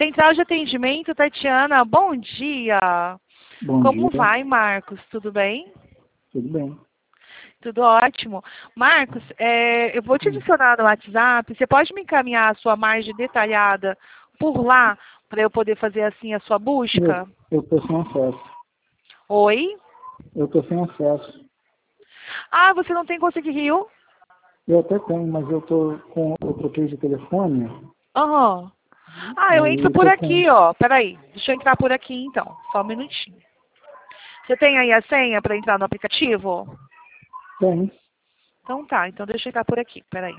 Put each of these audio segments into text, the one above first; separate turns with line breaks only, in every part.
Central de Atendimento, Tatiana, bom dia.
Bom
Como
dia.
vai, Marcos? Tudo bem?
Tudo bem.
Tudo ótimo. Marcos, eu vou te adicionar no WhatsApp. Você pode me encaminhar a sua margem detalhada por lá, para eu poder fazer assim a sua busca?
Eu tô sem acesso.
Oi?
Eu tô sem acesso.
Ah, você não tem Consegue Rio?
Eu até tenho, mas eu troquei de telefone.
Aham. Ah, eu
Aí
entro
eu
por
tô com.
aqui, ó. Peraí, deixa eu entrar por aqui então. Só um minutinho. Você tem aí a senha para entrar no aplicativo?
Tem.
Então tá, então deixa eu entrar por aqui, peraí.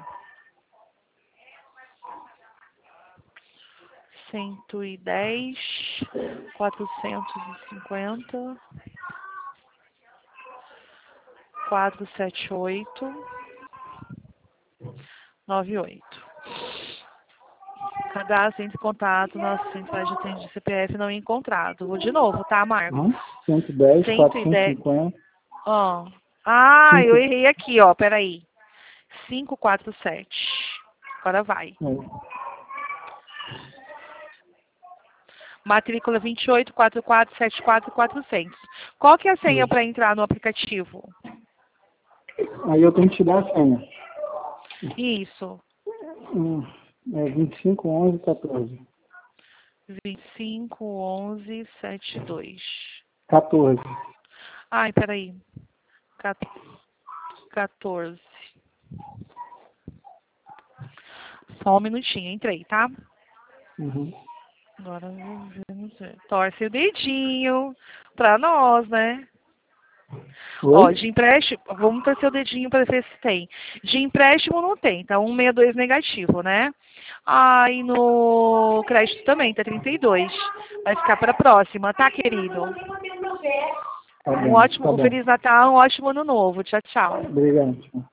110, 450, 478, 98. Cadastro entre contato, nossa central de atendimento de CPF não encontrado. Vou de novo, tá, Marcos?
110,
110.
450.
Ó. Ah, eu
5.
errei aqui, ó. Peraí. 547. Agora vai. Matrícula 284474-400. Qual que é a senha para entrar no aplicativo?
Aí eu tenho que te dar a senha.
Isso.
É 25, 11, 14.
25 11 72.
14.
Ai, peraí. 14. Só um minutinho, entrei, tá?
Uhum.
Agora vamos ver. Torce o dedinho pra nós, né? Ó,
Oi?
de empréstimo, vamos torcer o dedinho para ver se tem. De empréstimo não tem, tá 162 negativo, né? Ah, e no crédito também, tá 32. Vai ficar para a próxima, tá, querido?
Tá
Um
bom, tá
ótimo, um
bom.
Feliz Natal, um ótimo Ano Novo. Tchau, tchau.
Obrigado.